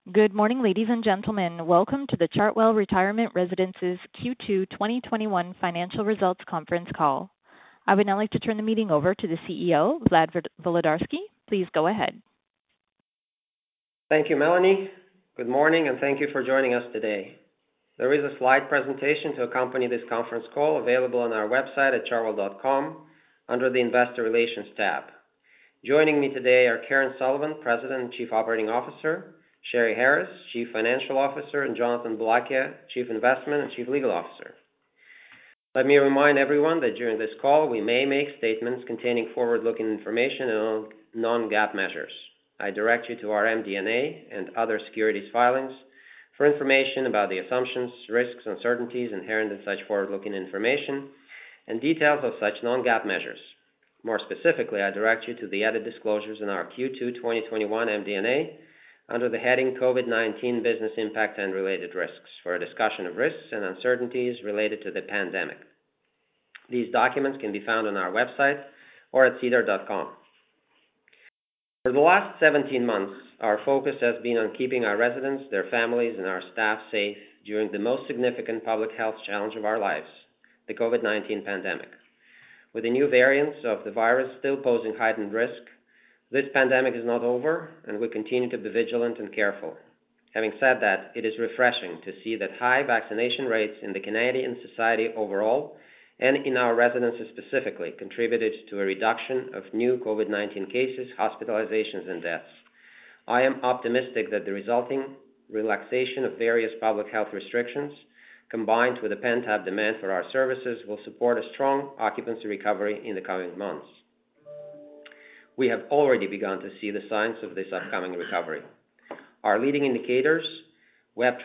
Good morning, ladies and gentlemen. Welcome to the Chartwell Retirement Residences Q2 2021 financial results conference call. I would now like to turn the meeting over to the CEO, Vlad Volodarski. Please go ahead. Thank you, Melanie. Good morning, and thank you for joining us today. There is a slide presentation to accompany this conference call available on our website at chartwell.com under the Investor Relations tab. Joining me today are Karen Sullivan, President and Chief Operating Officer, Sheri Harris, Chief Financial Officer, and Jonathan Boulakia, Chief Investment and Chief Legal Officer. Let me remind everyone that during this call we may make statements containing forward-looking information and non-GAAP measures. I direct you to our MD&A and other securities filings for information about the assumptions, risks, and uncertainties inherent in such forward-looking information and details of such non-GAAP measures. More specifically, I direct you to the added disclosures in our Q2 2021 MD&A under the heading COVID-19 Business Impact and Related Risks for a discussion of risks and uncertainties related to the pandemic. These documents can be found on our website or at sedar.com. For the last 17 months, our focus has been on keeping our residents, their families, and our staff safe during the most significant public health challenge of our lives, the COVID-19 pandemic. With the new variants of the virus still posing heightened risk, this pandemic is not over, and we continue to be vigilant and careful. Having said that, it is refreshing to see that high vaccination rates in the Canadian society overall and in our residences specifically contributed to a reduction of new COVID-19 cases, hospitalizations, and deaths. I am optimistic that the resulting relaxation of various public health restrictions, combined with the pent-up demand for our services, will support a strong occupancy recovery in the coming months. We have already begun to see the signs of this upcoming recovery. Our leading indicators, website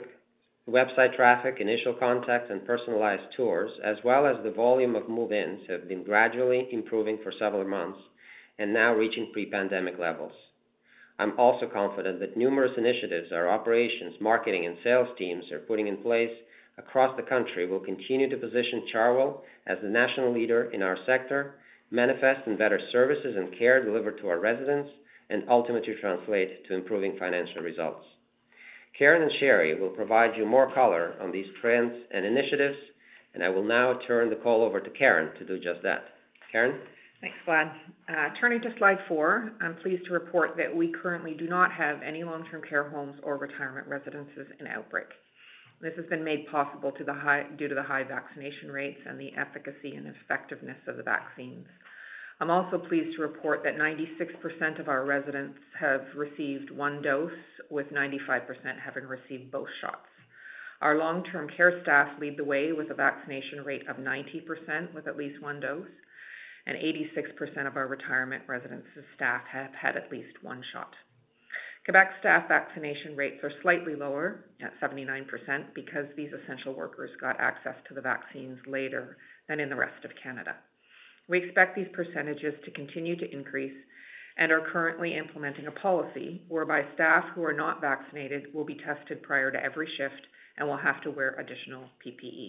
traffic, initial contacts, and personalized tours, as well as the volume of move-ins, have been gradually improving for several months and now reaching pre-pandemic levels. I'm also confident that numerous initiatives our operations, marketing, and sales teams are putting in place across the country will continue to position Chartwell as the national leader in our sector, manifest in better services and care delivered to our residents, and ultimately translate to improving financial results. Karen and Sheri will provide you more color on these trends and initiatives, and I will now turn the call over to Karen to do just that. Karen? Thanks, Vlad. Turning to slide 4, I'm pleased to report that we currently do not have any long-term care homes or retirement residences in outbreak. This has been made possible due to the high vaccination rates and the efficacy and effectiveness of the vaccines. I'm also pleased to report that 96% of our residents have received one dose, with 95% having received both shots. Our long-term care staff lead the way with a vaccination rate of 90% with at least one dose, and 86% of our retirement residences staff have had at least one shot. Quebec staff vaccination rates are slightly lower at 79% because these essential workers got access to the vaccines later than in the rest of Canada. We expect these percentages to continue to increase and are currently implementing a policy whereby staff who are not vaccinated will be tested prior to every shift and will have to wear additional PPE.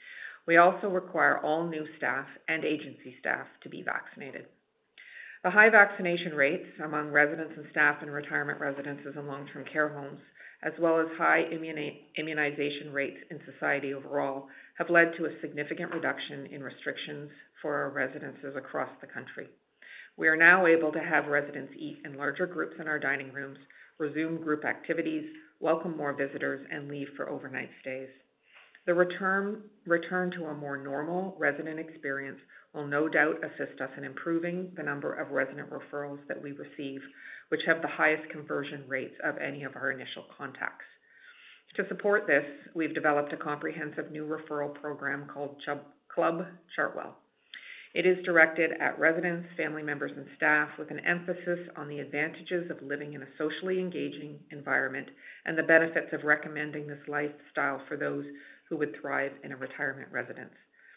We also require all new staff and agency staff to be vaccinated. The high vaccination rates among residents and staff in retirement residences and long-term care homes, as well as high immunization rates in society overall, have led to a significant reduction in restrictions for our residences across the country. We are now able to have residents eat in larger groups in our dining rooms, resume group activities, welcome more visitors, and leave for overnight stays. The return to a more normal resident experience will no doubt assist us in improving the number of resident referrals that we receive, which have the highest conversion rates of any of our initial contacts. To support this, we've developed a comprehensive new referral program called Club Chartwell. It is directed at residents, family members, and staff with an emphasis on the advantages of living in a socially engaging environment and the benefits of recommending this lifestyle for those who would thrive in a retirement residence.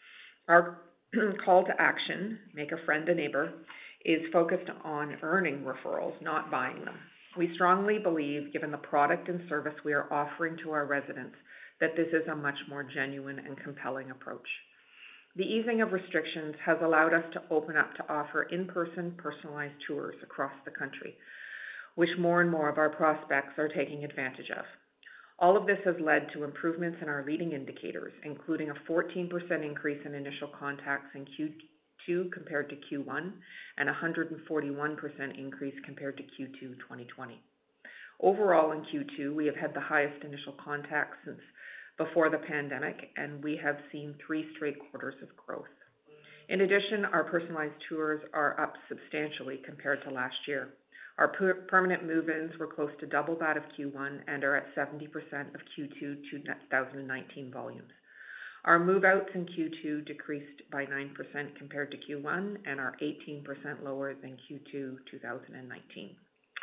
Our call to action, make a friend a neighbor, is focused on earning referrals, not buying them. We strongly believe, given the product and service we are offering to our residents, that this is a much more genuine and compelling approach. The easing of restrictions has allowed us to open up to offer in-person personalized tours across the country. which more and more of our prospects are taking advantage of. All of this has led to improvements in our leading indicators, including a 14% increase in initial contacts in Q2 compared to Q1 and a 141% increase compared to Q2 2020. Overall, in Q2, we have had the highest initial contacts since before the pandemic, and we have seen 3 straight quarters of growth. In addition, our personalized tours are up substantially compared to last year. Our permanent move-ins were close to double that of Q1 and are at 70% of Q2 2019 volumes. Our move-outs in Q2 decreased by 9% compared to Q1 and are 18% lower than Q2 2019.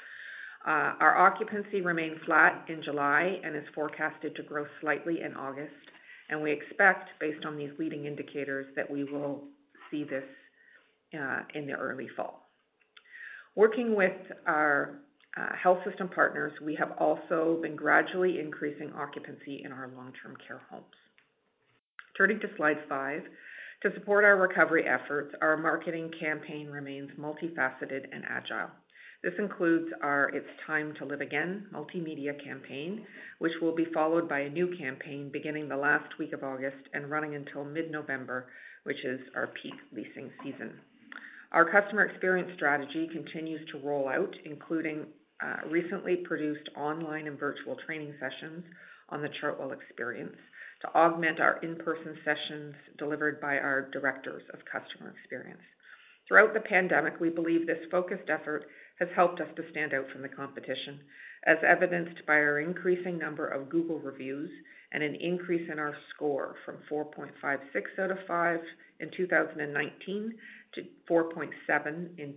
Our occupancy remained flat in July and is forecasted to grow slightly in August, and we expect, based on these leading indicators, that we will see this in the early fall. Working with our health system partners, we have also been gradually increasing occupancy in our long-term care homes. Turning to slide 5, to support our recovery efforts, our marketing campaign remains multifaceted and agile. This includes our It's Time to Live Again multimedia campaign, which will be followed by a new campaign beginning the last week of August and running until mid-November, which is our peak leasing season. Our customer experience strategy continues to roll out, including recently produced online and virtual training sessions on the Chartwell experience to augment our in-person sessions delivered by our directors of customer experience. Throughout the pandemic, we believe this focused effort has helped us to stand out from the competition, as evidenced by our increasing number of Google reviews and an increase in our score from 4.56 out of 5 in 2019 to 4.7 in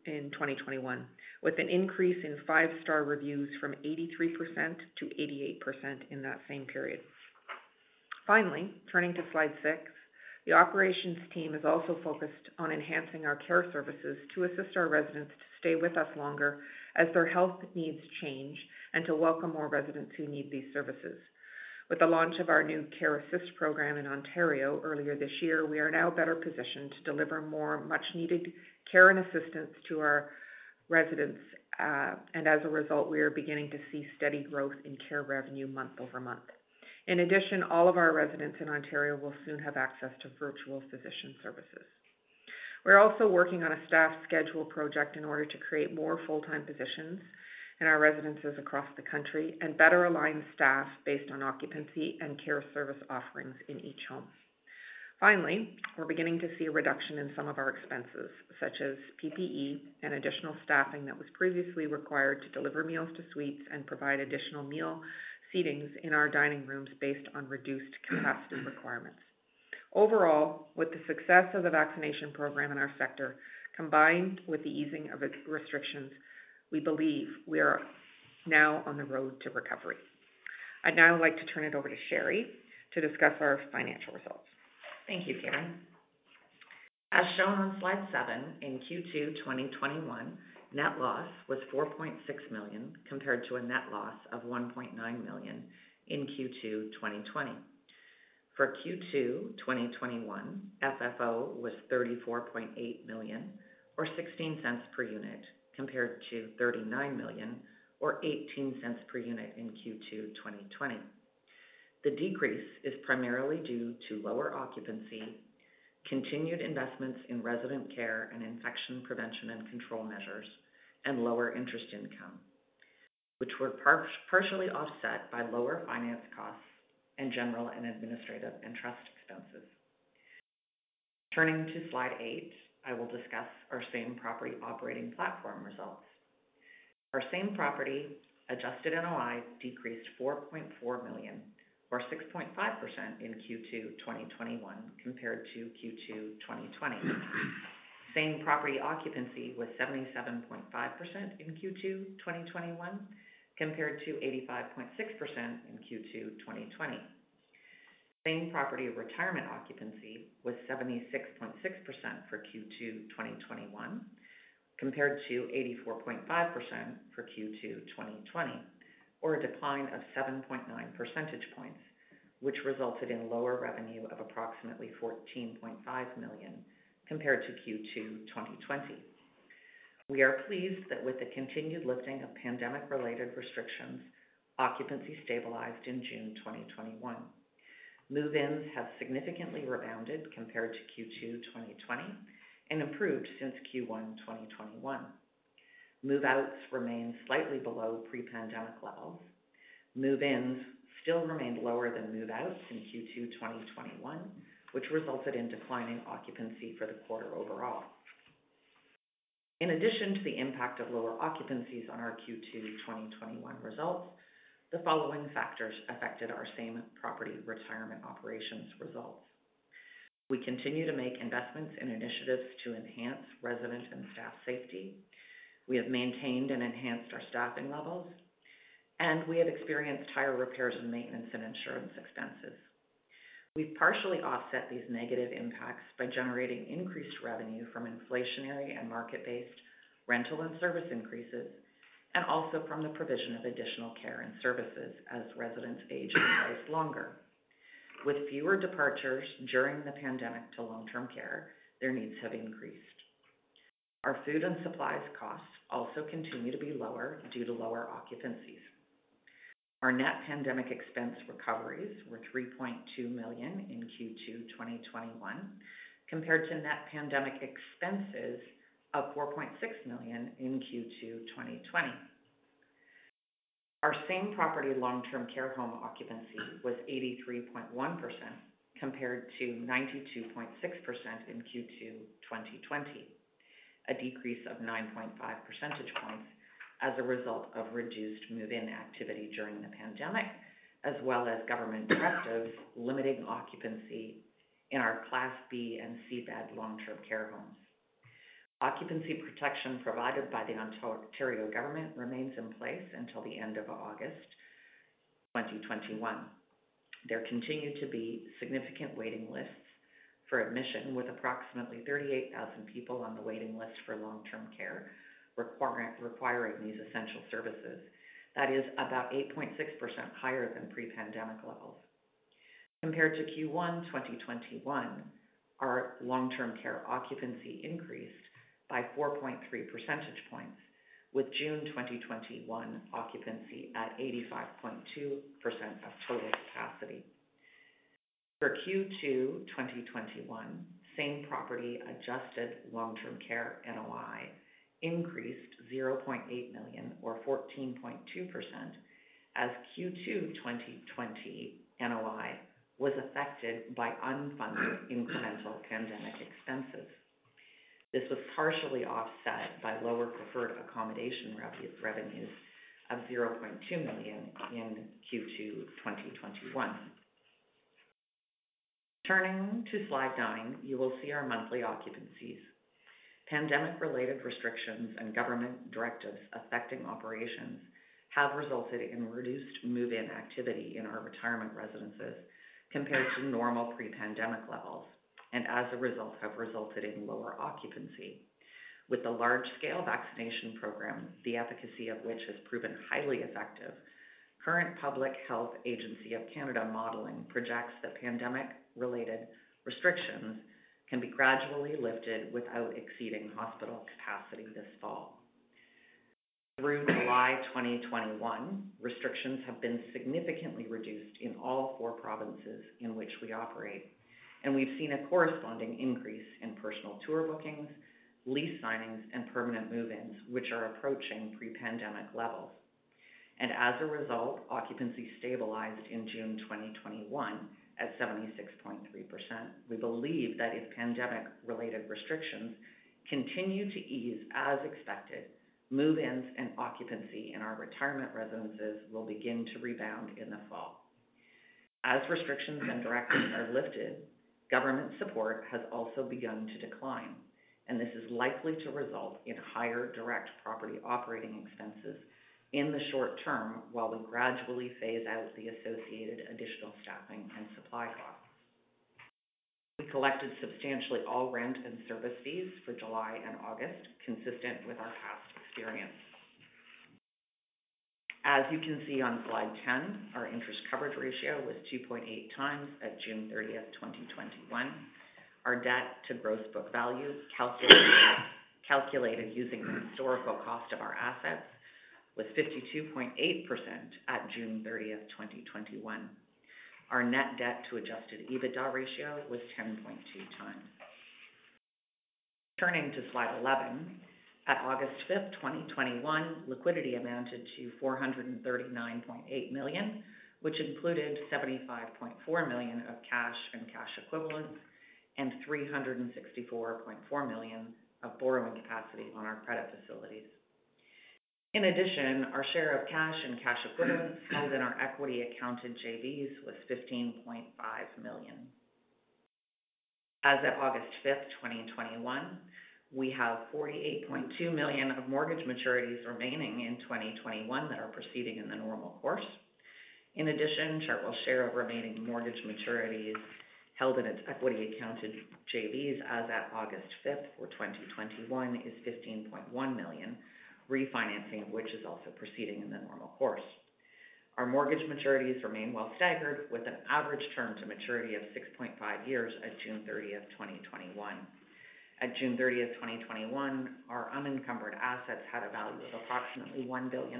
2021, with an increase in 5-star reviews from 83% to 88% in that same period. Finally, turning to slide 6, the operations team is also focused on enhancing our care services to assist our residents to stay with us longer as their health needs change and to welcome more residents who need these services. With the launch of our new Care Assist program in Ontario earlier this year, we are now better positioned to deliver more much-needed care and assistance to our residents, and as a result, we are beginning to see steady growth in care revenue month over month. In addition, all of our residents in Ontario will soon have access to virtual physician services. We're also working on a staff schedule project in order to create more full-time positions in our residences across the country and better align staff based on occupancy and care service offerings in each home. Finally, we're beginning to see a reduction in some of our expenses, such as PPE and additional staffing that was previously required to deliver meals to suites and provide additional meal seatings in our dining rooms based on reduced capacity requirements. Overall, with the success of the vaccination program in our sector, combined with the easing of its restrictions, we believe we are now on the road to recovery. I'd now like to turn it over to Sherry to discuss our financial results. Thank you, Karen. As shown on slide 7, in Q2 2021, net loss was $4.6 million compared to a net loss of $1.9 million in Q2 2020. For Q2 2021, FFO was $34.8 million or 16 cents per unit compared to $39 million or 18 cents per unit in Q2 2020. The decrease is primarily due to lower occupancy, continued investments in resident care and infection prevention and control measures, and lower interest income, which were partially offset by lower finance costs and general and administrative and trust expenses. Turning to slide 8, I will discuss our same property operating platform results. Our same property adjusted NOI decreased $4.4 million or 6.5% in Q2 2021 compared to Q2 2020. Same property occupancy was 77.5% in Q2 2021 compared to 85.6% in Q2 2020. Same property retirement occupancy was 76.6% for Q2 2021 compared to 84.5% for Q2 2020, or a decline of 7.9 percentage points, which resulted in lower revenue of approximately $14.5 million compared to Q2 2020. We are pleased that with the continued lifting of pandemic-related restrictions, occupancy stabilized in June 2021. Move-ins have significantly rebounded compared to Q2 2020 and improved since Q1 2021. Move-outs remain slightly below pre-pandemic levels. Move-ins still remained lower than move-outs in Q2 2021, which resulted in declining occupancy for the quarter overall. In addition to the impact of lower occupancies on our Q2 2021 results, the following factors affected our same property retirement operations results. We continue to make investments in initiatives to enhance resident and staff safety. We have maintained and enhanced our staffing levels, and we have experienced higher repairs and maintenance and insurance expenses. We've partially offset these negative impacts by generating increased revenue from inflationary and market-based rental and service increases, and also from the provision of additional care and services as residents age in place longer. With fewer departures during the pandemic to long-term care, their needs have increased. Our food and supplies costs also continue to be lower due to lower occupancies. Our net pandemic expense recoveries were $3.2 million in Q2 2021, compared to net pandemic expenses of $4.6 million in Q2 2020. Our same property long-term care home occupancy was 83.1% compared to 92.6% in Q2 2020, a decrease of 9.5 percentage points as a result of reduced move-in activity during the pandemic, as well as government directives limiting occupancy in our Class B and C bed long-term care homes. Occupancy protection provided by the Ontario government remains in place until the end of August 2021. There continue to be significant waiting lists for admission, with approximately 38,000 people on the waiting list for long-term care requiring these essential services. That is about 8.6% higher than pre-pandemic levels. Compared to Q1 2021, our long-term care occupancy increased by 4.3 percentage points, with June 2021 occupancy at 85.2% of total capacity. For Q2 2021, same property adjusted long-term care NOI increased $0.8 million or 14.2% as Q2 2020 NOI was affected by unfunded incremental pandemic expenses. This was partially offset by lower preferred accommodation revenues of $0.2 million in Q2 2021. Turning to slide 9, you will see our monthly occupancies. Pandemic-related restrictions and government directives affecting operations have resulted in reduced move-in activity in our retirement residences compared to normal pre-pandemic levels, and as a result have resulted in lower occupancy. With the large-scale vaccination program, the efficacy of which has proven highly effective, current Public Health Agency of Canada modeling projects that pandemic-related restrictions can be gradually lifted without exceeding hospital capacity this fall. Through July 2021, restrictions have been significantly reduced in all 4 provinces in which we operate, and we've seen a corresponding increase in personal tour bookings, lease signings, and permanent move-ins, which are approaching pre-pandemic levels. And as a result, occupancy stabilized in June 2021 at 76.3%. We believe that if pandemic-related restrictions continue to ease as expected, move-ins and occupancy in our retirement residences will begin to rebound in the fall. As restrictions and directives are lifted, government support has also begun to decline, and this is likely to result in higher direct property operating expenses in the short term while we gradually phase out the associated additional staffing and supply costs. We collected substantially all rent and service fees for July and August, consistent with our past experience. As you can see on slide 10, our interest coverage ratio was 2.8 times at June 30th, 2021. Our debt to gross book value, calculated using the historical cost of our assets, was 52.8% at June 30th, 2021. Our net debt to adjusted EBITDA ratio was 10.2 times. Turning to slide 11, at August 5th, 2021, liquidity amounted to $439.8 million, which included $75.4 million of cash and cash equivalents and $364.4 million of borrowing capacity on our credit facilities. In addition, our share of cash and cash equivalents held in our equity accounted JVs was $15.5 million. As of August 5th, 2021, we have $48.2 million of mortgage maturities remaining in 2021 that are proceeding in the normal course. In addition, Chartwell's share of remaining mortgage maturities held in its equity accounted JVs as at August 5th for 2021 is $15.1 million, refinancing of which is also proceeding in the normal course. Our mortgage maturities remain well staggered with an average term to maturity of 6.5 years at June 30th, 2021. At June 30th, 2021, our unencumbered assets had a value of approximately $1 billion.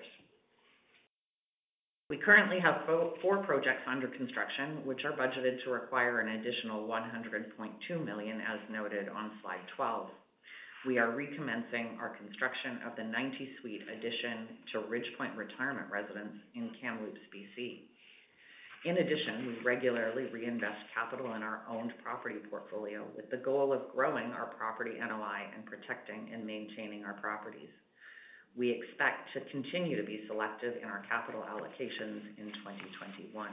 We currently have 4 projects under construction, which are budgeted to require an additional $100.2 million as noted on slide 12. We are recommencing our construction of the 90-suite addition to Ridgepoint Retirement Residence in Kamloops, BC. In addition, we regularly reinvest capital in our owned property portfolio with the goal of growing our property NOI and protecting and maintaining our properties. We expect to continue to be selective in our capital allocations in 2021.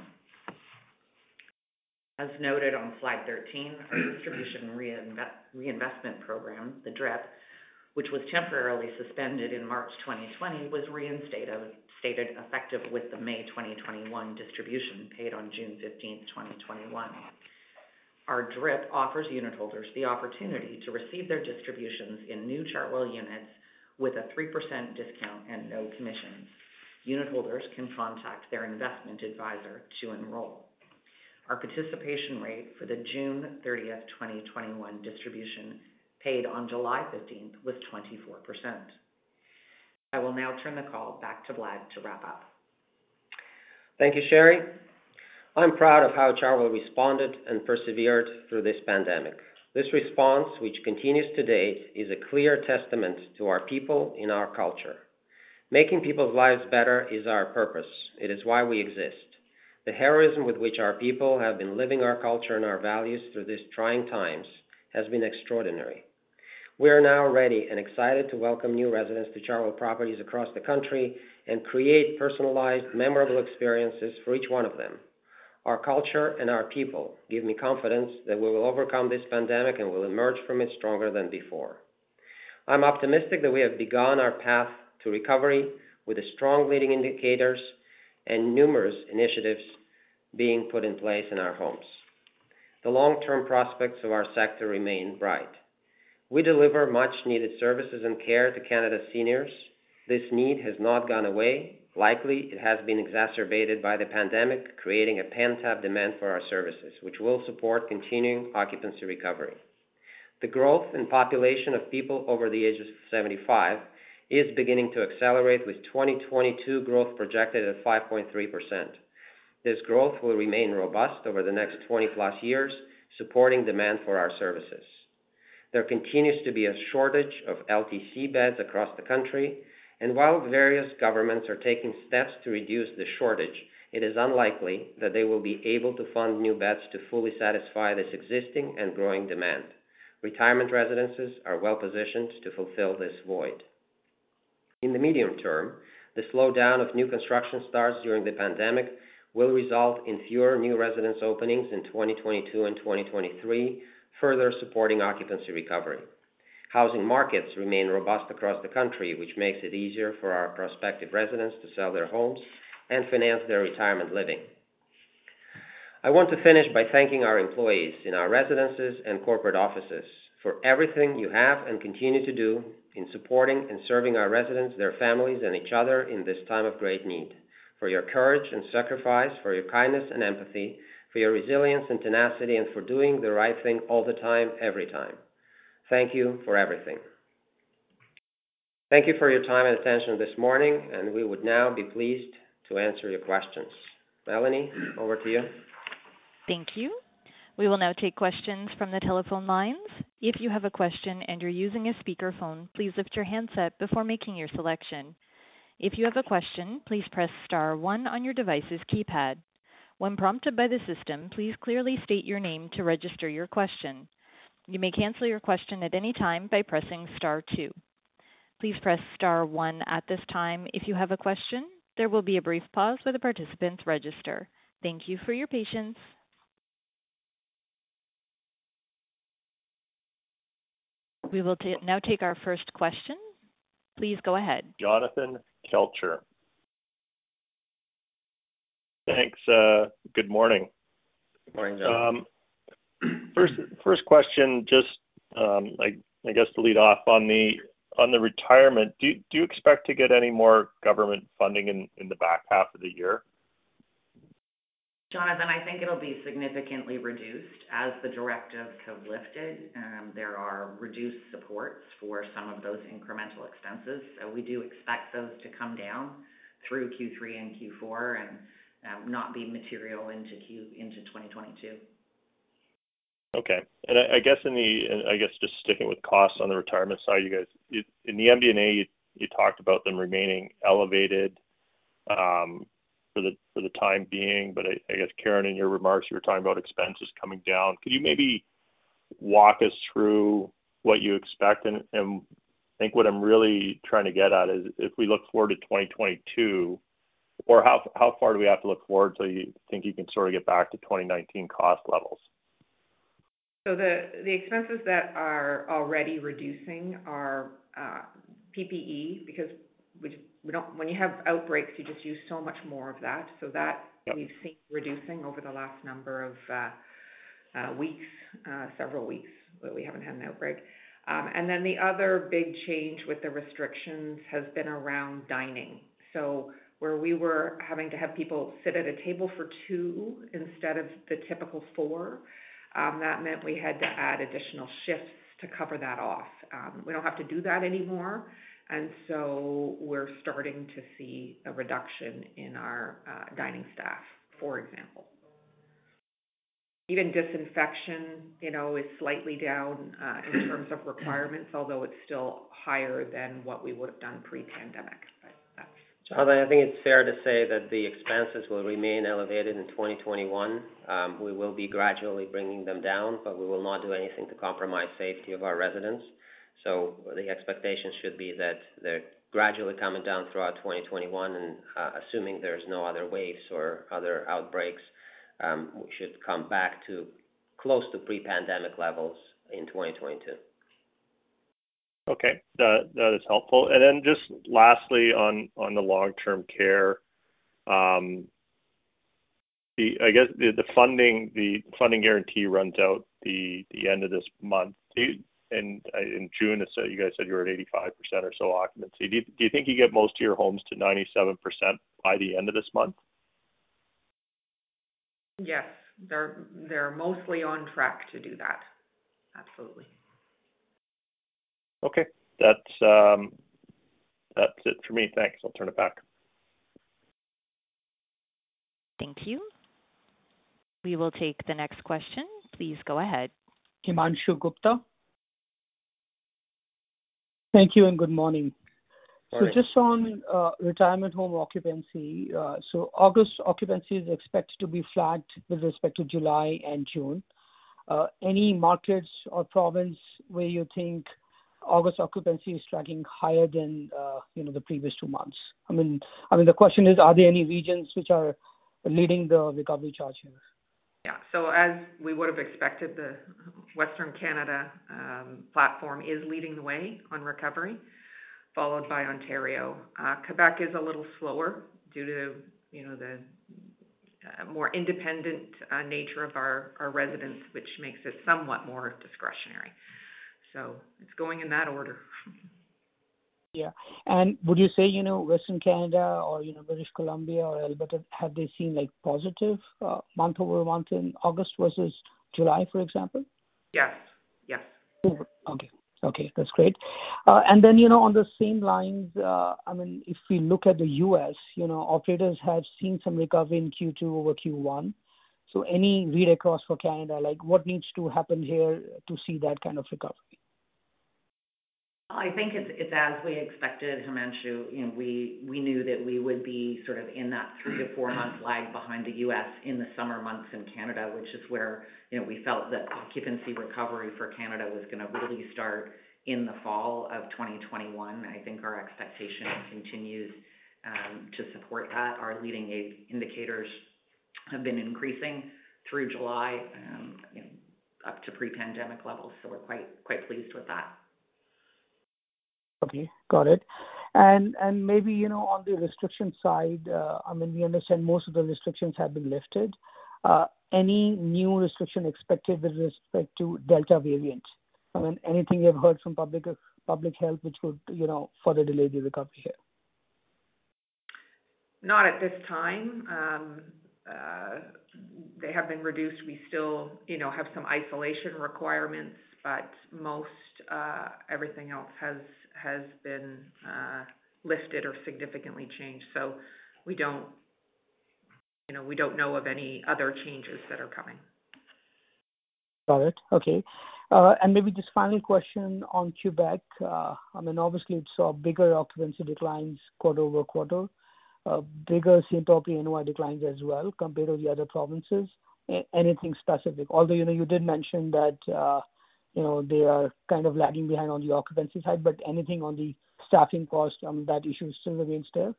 As noted on slide 13, our distribution reinvestment program, the DRIP, which was temporarily suspended in March 2020, was reinstated effective with the May 2021 distribution paid on June 15, 2021. Our DRIP offers unitholders the opportunity to receive their distributions in new Chartwell units with a 3% discount and no commissions. Unitholders can contact their investment advisor to enroll. Our participation rate for the June 30th, 2021 distribution paid on July 15th was 24%. I will now turn the call back to Vlad to wrap up. Thank you, Sherry. I'm proud of how Chartwell responded and persevered through this pandemic. This response, which continues to date, is a clear testament to our people in our culture. Making people's lives better is our purpose. It is why we exist. The heroism with which our people have been living our culture and our values through these trying times has been extraordinary. We are now ready and excited to welcome new residents to Chartwell properties across the country and create personalized, memorable experiences for each one of them. Our culture and our people give me confidence that we will overcome this pandemic and will emerge from it stronger than before. I'm optimistic that we have begun our path to recovery with the strong leading indicators and numerous initiatives being put in place in our homes. The long-term prospects of our sector remain bright. We deliver much-needed services and care to Canada's seniors. This need has not gone away. Likely, it has been exacerbated by the pandemic, creating a pent-up demand for our services, which will support continuing occupancy recovery. The growth in population of people over the age of 75 is beginning to accelerate, with 2022 growth projected at 5.3%. This growth will remain robust over the next 20-plus years, supporting demand for our services. There continues to be a shortage of LTC beds across the country, and while various governments are taking steps to reduce the shortage, it is unlikely that they will be able to fund new beds to fully satisfy this existing and growing demand. Retirement residences are well positioned to fulfill this void. In the medium term, the slowdown of new construction starts during the pandemic will result in fewer new residence openings in 2022 and 2023, further supporting occupancy recovery. Housing markets remain robust across the country, which makes it easier for our prospective residents to sell their homes and finance their retirement living. I want to finish by thanking our employees in our residences and corporate offices for everything you have and continue to do in supporting and serving our residents, their families, and each other in this time of great need, for your courage and sacrifice, for your kindness and empathy, for your resilience and tenacity, and for doing the right thing all the time, every time. Thank you for everything. Thank you for your time and attention this morning, and we would now be pleased to answer your questions. Melanie, over to you. Thank you. We will now take questions from the telephone lines. If you have a question and you're using a speakerphone, please lift your handset before making your selection. If you have a question, please press star one on your device's keypad. When prompted by the system, please clearly state your name to register your question. You may cancel your question at any time by pressing star two. Please press star one at this time if you have a question. There will be a brief pause while the participants register. Thank you for your patience. We will now take our first question. Please go ahead. Jonathan Kelcher. Thanks. Good morning. Good morning, John. First question, just I guess to lead off on the retirement. Do you expect to get any more government funding in the back half of the year? Jonathan, I think it'll be significantly reduced as the directives have lifted. There are reduced supports for some of those incremental expenses. So we do expect those to come down through Q3 and Q4 and not be material into 2022. Okay. And I guess just sticking with costs on the retirement side, you guys, in the MD&A, you talked about them remaining elevated for the time being, but I guess, Karen, in your remarks, you were talking about expenses coming down. Could you maybe walk us through what you expect? And I think what I'm really trying to get at is if we look forward to 2022, or how far do we have to look forward so you think you can sort of get back to 2019 cost levels? So the expenses that are already reducing are PPE, because we don't, when you have outbreaks, you just use so much more of that. So that we've seen reducing over the last number of weeks, several weeks that we haven't had an outbreak. And then the other big change with the restrictions has been around dining. So where we were having to have people sit at a table for two instead of the typical four, that meant we had to add additional shifts to cover that off. We don't have to do that anymore. And so we're starting to see a reduction in our dining staff, for example. Even disinfection, is slightly down in terms of requirements, although it's still higher than what we would have done pre-pandemic. Jonathan, I think it's fair to say that the expenses will remain elevated in 2021. We will be gradually bringing them down, but we will not do anything to compromise safety of our residents. So the expectation should be that they're gradually coming down throughout 2021, and assuming there's no other waves or other outbreaks, we should come back to close to pre-pandemic levels in 2022. Okay, that is helpful. And then just lastly on the long-term care, I guess the funding guarantee runs out the end of this month. And in June, you guys said you were at 85% or so occupancy. Do you think you get most of your homes to 97% by the end of this month? Yes, they're mostly on track to do that. Absolutely. Okay, that's it for me. Thanks. I'll turn it back. Thank you. We will take the next question. Please go ahead. Himanshu Gupta. Thank you and good morning. Morning. So just on retirement home occupancy, so August occupancy is expected to be flat with respect to July and June. Any markets or province where you think August occupancy is tracking higher than the previous 2 months? I mean, the question is, are there any regions which are leading the recovery charge here? Yeah, so as we would have expected, the Western Canada platform is leading the way on recovery, followed by Ontario. Quebec is a little slower due to the more independent nature of our residents, which makes it somewhat more discretionary. So it's going in that order. Yeah. And would you say, Western Canada or, British Columbia or Alberta, have they seen positive month over month in August versus July, for example? Yes. Okay. Okay, that's great. And then, on the same lines, if we look at the U.S., operators have seen some recovery in Q2 over Q1. So any read across for Canada, like what needs to happen here to see that kind of recovery? I think it's as we expected, Himanshu. We knew that we would be sort of in that 3 to 4 month lag behind the U.S. in the summer months in Canada, which is where we felt that occupancy recovery for Canada was going to really start in the fall of 2021. I think our expectation continues to support that. Our leading indicators have been increasing through July, up to pre-pandemic levels. So we're quite pleased with that. Okay, got it. And maybe, on the restriction side, we understand most of the restrictions have been lifted. Any new restriction expected with respect to Delta variant? Anything you've heard from public health which would, further delay the recovery here? Not at this time. They have been reduced. We still, have some isolation requirements, but most everything else has been lifted or significantly changed. So we don't know of any other changes that are coming. Got it. Okay. And maybe just final question on Quebec. Obviously it saw bigger occupancy declines quarter over quarter, bigger same property NOI declines as well compared to the other provinces. Anything specific? Although, you did mention that, they are kind of lagging behind on the occupancy side, but anything on the staffing cost, that issue still remains there?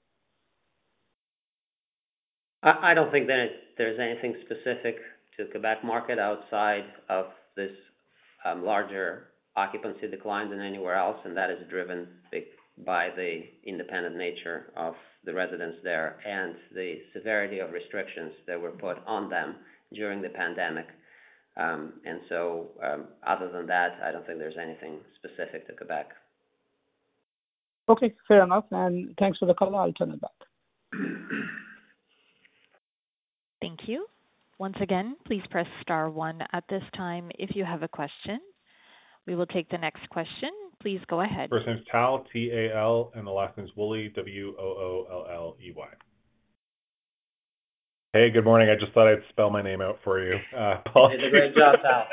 I don't think that there's anything specific to the Quebec market outside of this larger occupancy decline than anywhere else, and that is driven by the independent nature of the residents there and the severity of restrictions that were put on them during the pandemic. And so, other than that, I don't think there's anything specific to Quebec. Okay, fair enough. And thanks for the call. I'll turn it back. Thank you. Once again, please press star 1 at this time if you have a question. We will take the next question. Please go ahead. First name's Tal, T-A-L, and the last name's Woolley, W-O-O-L-L-E-Y. Hey, good morning. I just thought I'd spell my name out for you. You did a great job, Tal.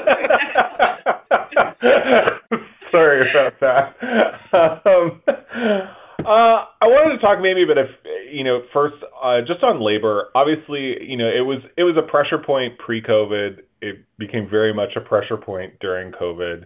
Sorry about that. I wanted to talk maybe a bit of, first, just on labor. Obviously, it was a pressure point pre-COVID. It became very much a pressure point during COVID.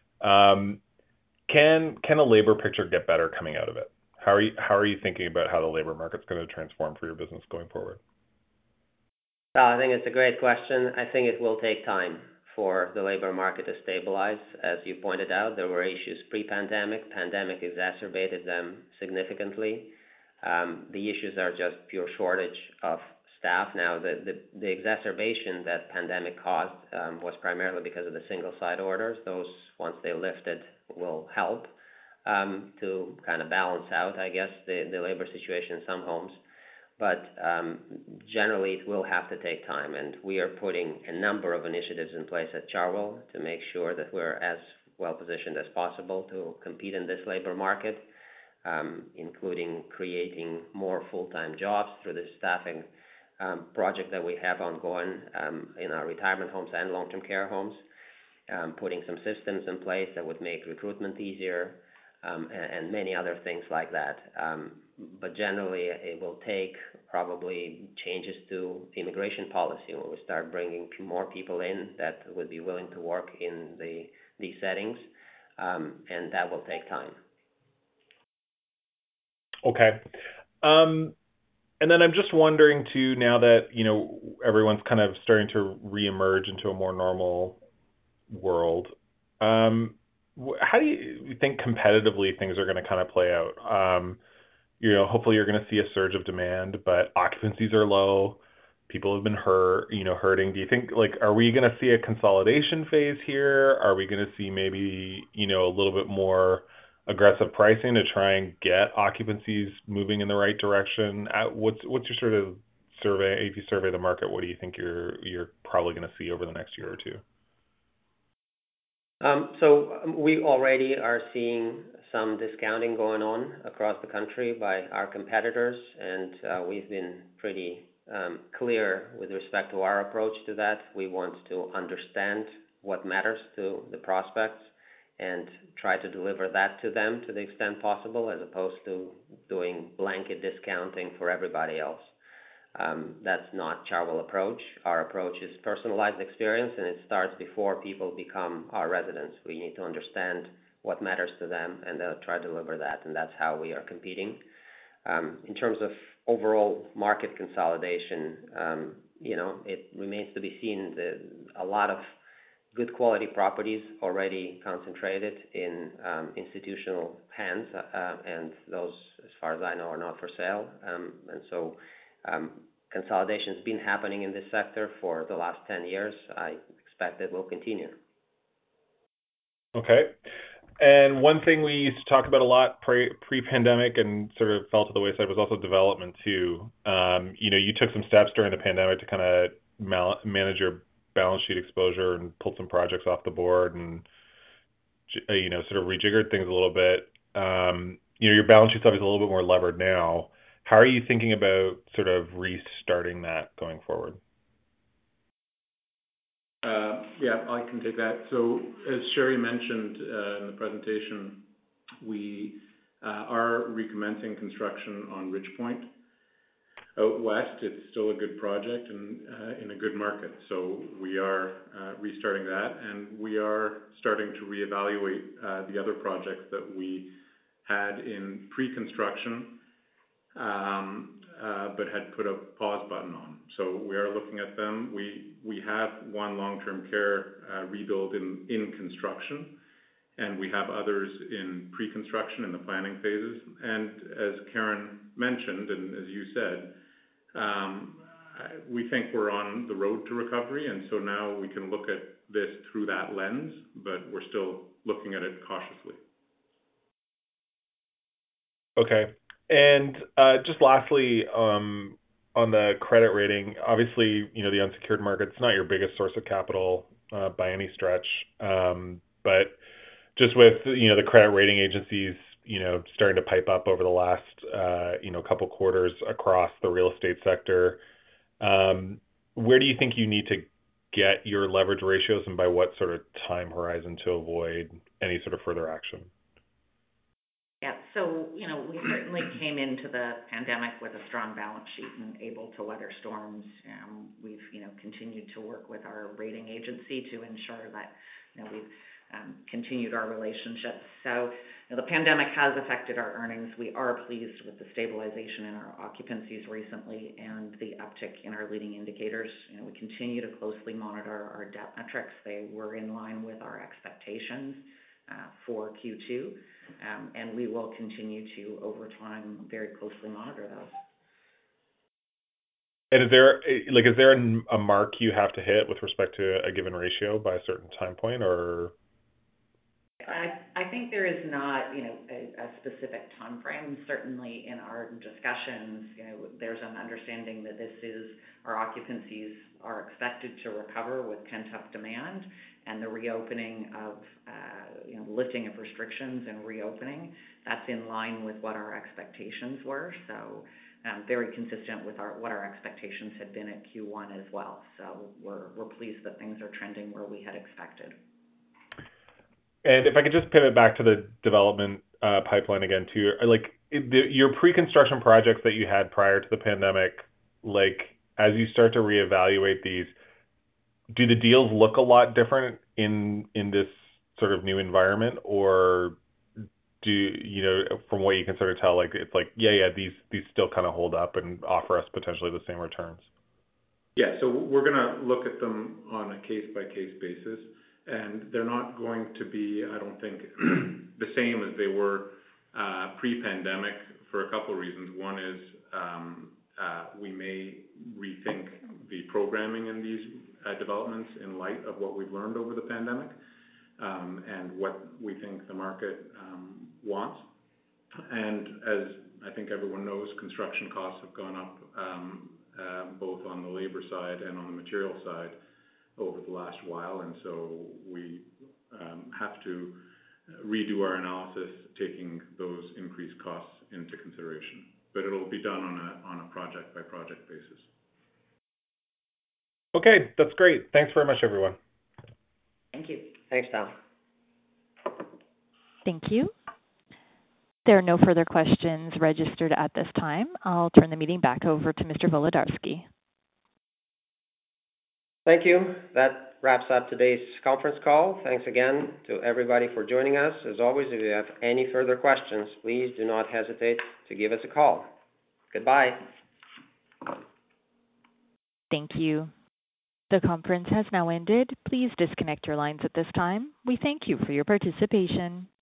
Can a labor picture get better coming out of it? How are you thinking about how the labor market's going to transform for your business going forward? I think it's a great question. I think it will take time for the labor market to stabilize. As you pointed out, there were issues pre-pandemic. Pandemic exacerbated them significantly. The issues are just pure shortage of staff. Now, the exacerbation that pandemic caused was primarily because of the single-site orders. Those, once they lifted, will help to kind of balance out, I guess, the labor situation in some homes. But generally, it will have to take time, and we are putting a number of initiatives in place at Chartwell to make sure that we're as well positioned as possible to compete in this labor market, including creating more full-time jobs through the staffing project that we have ongoing in our retirement homes and long-term care homes, putting some systems in place that would make recruitment easier, and many other things like that. But generally, it will take probably changes to immigration policy when we start bringing more people in that would be willing to work in these settings, and that will take time. Okay. And then I'm just wondering too, now that, everyone's kind of starting to reemerge into a more normal world, how do you think competitively things are going to kind of play out? Hopefully you're going to see a surge of demand, but occupancies are low. People have been hurting. Do you think, are we going to see a consolidation phase here? Are we going to see maybe, a little bit more aggressive pricing to try and get occupancies moving in the right direction? What's your sort of survey? If you survey the market, what do you think you're probably going to see over the next year or two? We already are seeing some discounting going on across the country by our competitors, and we've been pretty clear with respect to our approach to that. We want to understand what matters to the prospects and try to deliver that to them to the extent possible, as opposed to doing blanket discounting for everybody else. That's not Chartwell approach. Our approach is personalized experience, and it starts before people become our residents. We need to understand what matters to them, and they'll try to deliver that, and that's how we are competing. In terms of overall market consolidation, it remains to be seen. A lot of good quality properties already concentrated in institutional hands, and those, as far as I know, are not for sale. Consolidation has been happening in this sector for the last 10 years. I expect it will continue. Okay. And one thing we used to talk about a lot pre-pandemic and sort of fell to the wayside was also development too. You took some steps during the pandemic to kind of manage your balance sheet exposure and pulled some projects off the board and, sort of rejiggered things a little bit. Your balance sheet's obviously a little bit more levered now. How are you thinking about sort of restarting that going forward? Yeah, I can take that. So as Sherry mentioned in the presentation, we are recommencing construction on Ridgepoint. Out west, it's still a good project and in a good market. So we are restarting that, and we are starting to reevaluate the other projects that we had in pre-construction, but had put a pause button on. So we are looking at them. We have one long-term care rebuild in construction, and we have others in pre-construction in the planning phases. And as Karen mentioned, and as you said, we think we're on the road to recovery, and so now we can look at this through that lens, but we're still looking at it cautiously. Okay. And just lastly, on the credit rating, obviously, the unsecured market's not your biggest source of capital by any stretch. But just with, the credit rating agencies, starting to pipe up over the last, couple quarters across the real estate sector, where do you think you need to get your leverage ratios, and by what sort of time horizon to avoid any sort of further action? Yeah, so, we certainly came into the pandemic with a strong balance sheet and able to weather storms. We've, continued to work with our rating agency to ensure that, we've continued our relationships. So, the pandemic has affected our earnings. We are pleased with the stabilization in our occupancies recently and the uptick in our leading indicators. We continue to closely monitor our debt metrics. They were in line with our expectations for Q2. And we will continue to, over time, very closely monitor those. And is there a mark you have to hit with respect to a given ratio by a certain time point, or? I think there is not, a specific time frame. Certainly in our discussions, there's an understanding that our occupancies are expected to recover with pent-up demand, and the reopening of, lifting of restrictions and reopening, that's in line with what our expectations were. So very consistent with what our expectations had been at Q1 as well. So we're pleased that things are trending where we had expected. And if I could just pivot back to the development pipeline again too, your pre-construction projects that you had prior to the pandemic, as you start to reevaluate these, do the deals look a lot different in this sort of new environment, or do from what you can sort of tell, these still kind of hold up and offer us potentially the same returns? Yeah, so we're going to look at them on a case-by-case basis, and they're not going to be, I don't think, the same as they were pre-pandemic for a couple of reasons. One is we may rethink the programming in these developments in light of what we've learned over the pandemic, and what we think the market wants. And as I think everyone knows, construction costs have gone up both on the labor side and on the material side over the last while, and so we have to redo our analysis, taking those increased costs into consideration. But it'll be done on a project-by-project basis. Okay, that's great. Thanks very much, everyone. Thank you. Thanks, Tal. Thank you. There are no further questions registered at this time. I'll turn the meeting back over to Mr. Volodarski. Thank you. That wraps up today's conference call. Thanks again to everybody for joining us. As always, if you have any further questions, please do not hesitate to give us a call. Goodbye. Thank you. The conference has now ended. Please disconnect your lines at this time. We thank you for your participation.